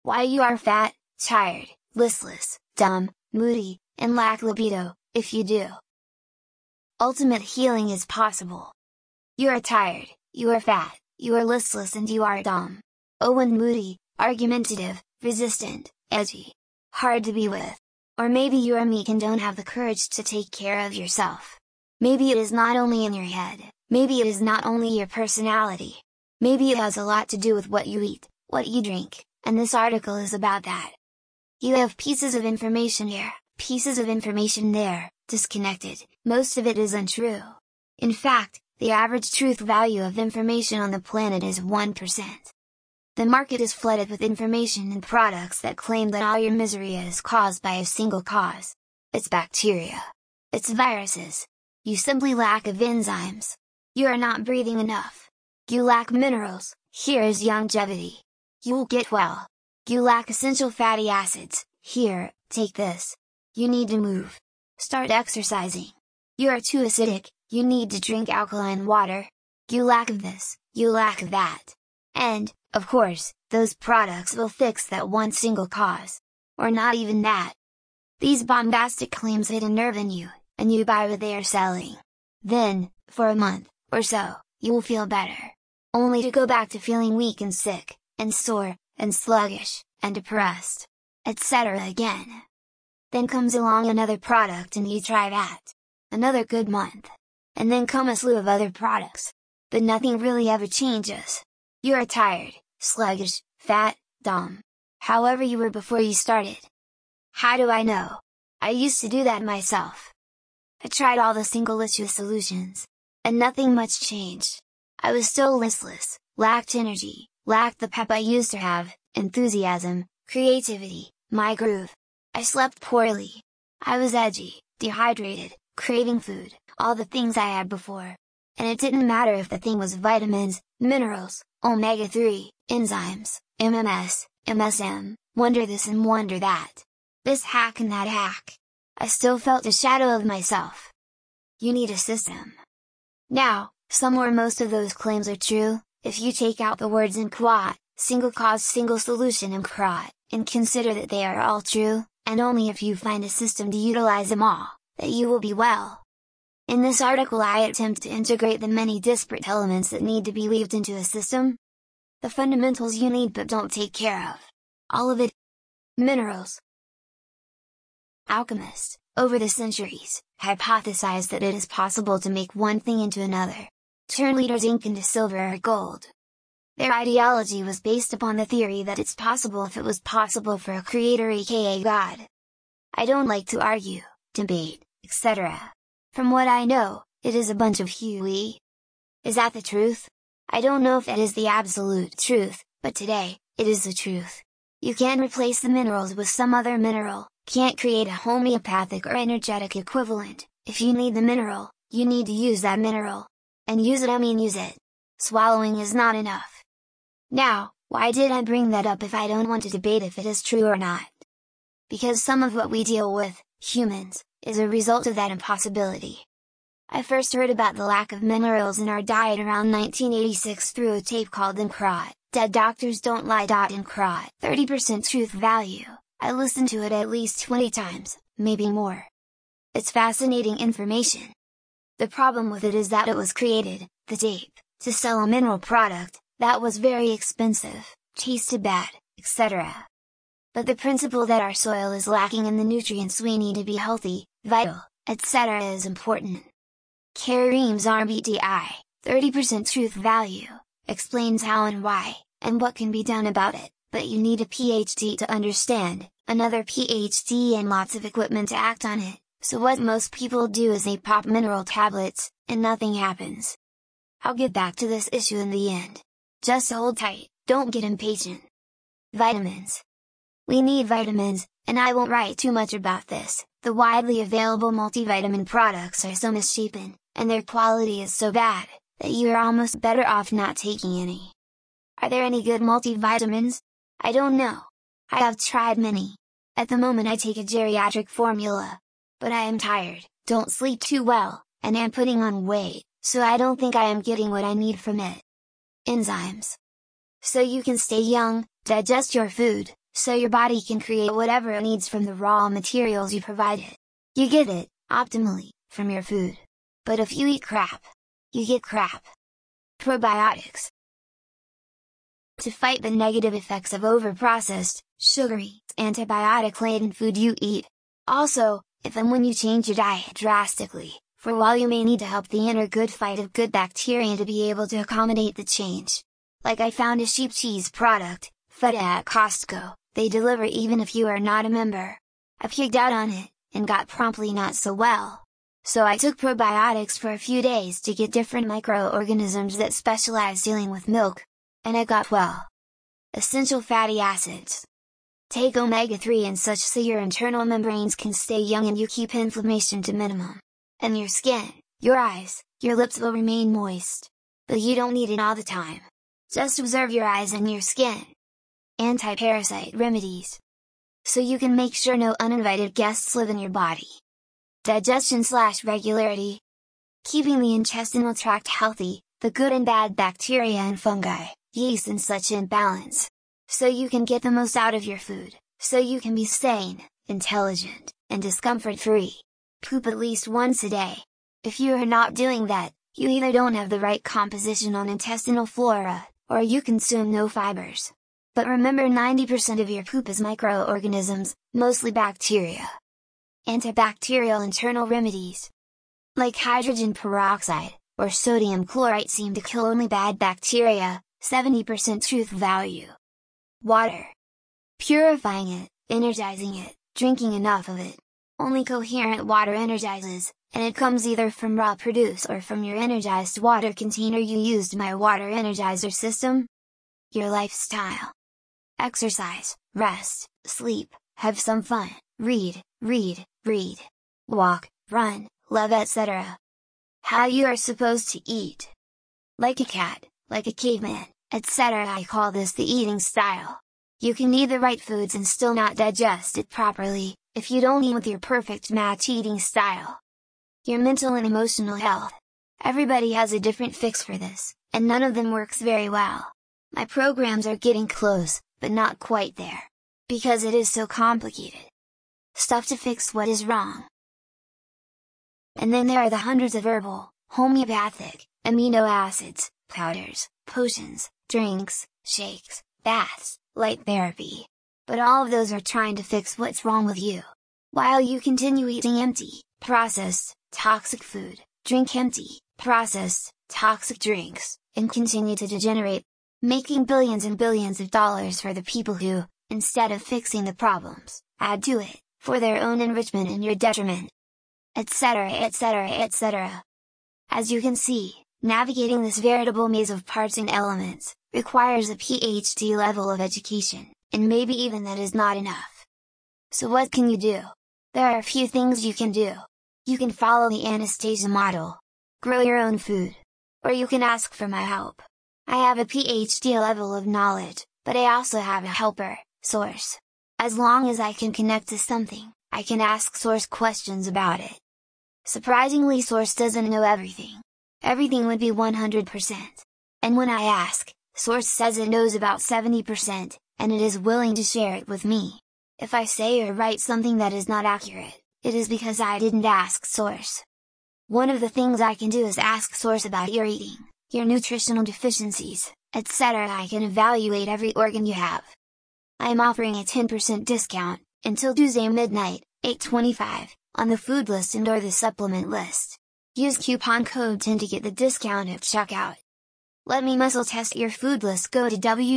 why you are fat, tired, listless, dumb, moody, and lack libido, if you do. Ultimate healing is possible. You are tired, you are fat, you are listless and you are dumb. Oh, and moody, argumentative, resistant, edgy. Hard to be with. Or maybe you are meek and don't have the courage to take care of yourself. Maybe it is not only in your head, maybe it is not only your personality. Maybe it has a lot to do with what you eat, what you drink, and this article is about that. You have pieces of information here, pieces of information there, disconnected, most of it is untrue. In fact, the average truth value of information on the planet is 1%. The market is flooded with information and products that claim that all your misery is caused by a single cause. It's bacteria. It's viruses. You simply lack of enzymes. You are not breathing enough. You lack minerals, here is longevity. You'll get well. You lack essential fatty acids, here, take this. You need to move. Start exercising. You are too acidic, you need to drink alkaline water. You lack of this, you lack of that. And, of course, those products will fix that one single cause. Or not even that. These bombastic claims hit a nerve in you, and you buy what they are selling. Then, for a month, or so, you will feel better. Only to go back to feeling weak and sick, and sore, and sluggish, and depressed, etc. again. Then comes along another product and you try that. Another good month. And then come a slew of other products. But nothing really ever changes. You are tired, sluggish, fat, dumb. However you were before you started. How do I know? I used to do that myself. I tried all the single issue solutions. And nothing much changed. I was still listless, lacked energy, lacked the pep I used to have, enthusiasm, creativity, my groove. I slept poorly. I was edgy, dehydrated, craving food, all the things I had before. And it didn't matter if the thing was vitamins, minerals, omega-3, enzymes, MMS, MSM, wonder this and wonder that. This hack and that hack. I still felt a shadow of myself. You need a system. Now, some or most of those claims are true, if you take out the words in quad, single cause single solution and crot, and consider that they are all true, and only if you find a system to utilize them all, that you will be well. In this article I attempt to integrate the many disparate elements that need to be weaved into a system. The fundamentals you need but don't take care of. All of it. Minerals. Alchemists, over the centuries, hypothesized that it is possible to make one thing into another. Turn liters ink into silver or gold. Their ideology was based upon the theory that it's possible if it was possible for a creator aka God. I don't like to argue, debate, etc. From what I know, it is a bunch of hooey. Is that the truth? I don't know if it is the absolute truth, but today, it is the truth. You can't replace the minerals with some other mineral, can't create a homeopathic or energetic equivalent. If you need the mineral, you need to use that mineral. And use it I mean use it. Swallowing is not enough. Now, why did I bring that up if I don't want to debate if it is true or not? Because some of what we deal with, humans, is a result of that impossibility. I first heard about the lack of minerals in our diet around 1986 through a tape called Crot, Dead Doctors Don't Lie. In Crot, 30% truth value. I listened to it at least 20 times, maybe more. It's fascinating information. The problem with it is that it was created, the tape, to sell a mineral product, that was very expensive, tasted bad, etc. But the principle that our soil is lacking in the nutrients we need to be healthy, vital, etc. is important. Kareem's RBTI, 30% truth value, explains how and why, and what can be done about it, but you need a PhD to understand, another PhD and lots of equipment to act on it. So what most people do is they pop mineral tablets, and nothing happens. I'll get back to this issue in the end. Just hold tight, don't get impatient. Vitamins. We need vitamins, and I won't write too much about this. The widely available multivitamin products are so misshapen, and their quality is so bad, that you are almost better off not taking any. Are there any good multivitamins? I don't know. I have tried many. At the moment I take a geriatric formula. But I am tired, don't sleep too well, and am putting on weight, so I don't think I am getting what I need from it. Enzymes. So you can stay young, digest your food, so your body can create whatever it needs from the raw materials you provide it. You get it, optimally, from your food. But if you eat crap, you get crap. Probiotics. To fight the negative effects of overprocessed, sugary, antibiotic-laden food you eat. Also, if and when you change your diet drastically, for a while you may need to help the inner good fight of good bacteria to be able to accommodate the change. Like I found a sheep cheese product, Feta at Costco, they deliver even if you are not a member. I pigged out on it, and got promptly not so well. So I took probiotics for a few days to get different microorganisms that specialize dealing with milk. And I got well. Essential fatty acids. Take omega-3 and such so your internal membranes can stay young and you keep inflammation to minimum. And your skin, your eyes, your lips will remain moist. But you don't need it all the time. Just observe your eyes and your skin. Anti-parasite remedies. So you can make sure no uninvited guests live in your body. Digestion/regularity. Keeping the intestinal tract healthy, the good and bad bacteria and fungi, yeast and such in balance. So you can get the most out of your food, so you can be sane, intelligent, and discomfort-free. Poop at least once a day. If you are not doing that, you either don't have the right composition on intestinal flora, or you consume no fibers. But remember 90% of your poop is microorganisms, mostly bacteria. Antibacterial internal remedies. Like hydrogen peroxide, or sodium chloride seem to kill only bad bacteria, 70% truth value. Water. Purifying it, energizing it, drinking enough of it. Only coherent water energizes, and it comes either from raw produce or from your energized water container you used. My water energizer system. Your lifestyle. Exercise, rest, sleep, have some fun, read, walk, run, love etc. How you are supposed to eat. Like a cat, like a caveman, etc. I call this the eating style. You can eat the right foods and still not digest it properly, if you don't eat with your perfect match eating style. Your mental and emotional health. Everybody has a different fix for this, and none of them works very well. My programs are getting close, but not quite there. Because it is so complicated. Stuff to fix what is wrong. And then there are the hundreds of herbal, homeopathic, amino acids, powders, potions, drinks, shakes, baths, light therapy. But all of those are trying to fix what's wrong with you. While you continue eating empty, processed, toxic food, drink empty, processed, toxic drinks, and continue to degenerate, making billions and billions of dollars for the people who, instead of fixing the problems, add to it, for their own enrichment and your detriment. Etc. etc. etc. As you can see, navigating this veritable maze of parts and elements, requires a PhD level of education, and maybe even that is not enough. So what can you do? There are a few things you can do. You can follow the Anastasia model. Grow your own food. Or you can ask for my help. I have a PhD level of knowledge, but I also have a helper, Source. As long as I can connect to something, I can ask Source questions about it. Surprisingly, Source doesn't know everything. Everything would be 100%. And when I ask, Source says it knows about 70%, and it is willing to share it with me. If I say or write something that is not accurate, it is because I didn't ask Source. One of the things I can do is ask Source about your eating, your nutritional deficiencies, etc. I can evaluate every organ you have. I am offering a 10% discount, until Tuesday midnight, 8/25, on the food list and or the supplement list. Use coupon code 10 to get the discount at checkout. Let me muscle test your food list. Go to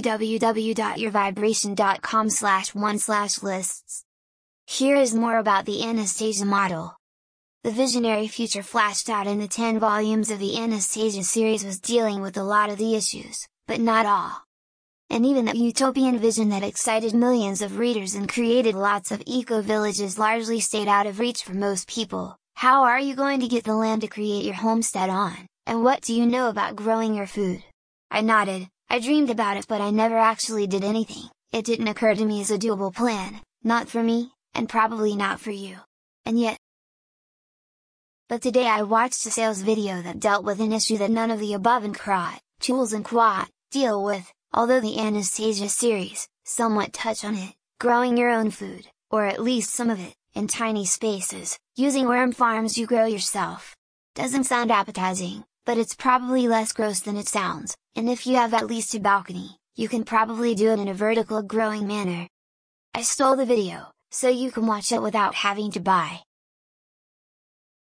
www.yourvibration.com/1/lists. Here is more about the Anastasia model. The visionary future flashed out in the 10 volumes of the Anastasia series was dealing with a lot of the issues, but not all. And even that utopian vision that excited millions of readers and created lots of eco-villages largely stayed out of reach for most people. How are you going to get the land to create your homestead on, and what do you know about growing your food? I nodded. I dreamed about it but I never actually did anything. It didn't occur to me as a doable plan, not for me, and probably not for you. And yet, but today I watched a sales video that dealt with an issue that none of the above and CROT, tools and quad, deal with, although the Anastasia series, somewhat touch on it, growing your own food, or at least some of it, in tiny spaces, using worm farms you grow yourself. Doesn't sound appetizing, but it's probably less gross than it sounds, and if you have at least a balcony, you can probably do it in a vertical growing manner. I stole the video, so you can watch it without having to buy.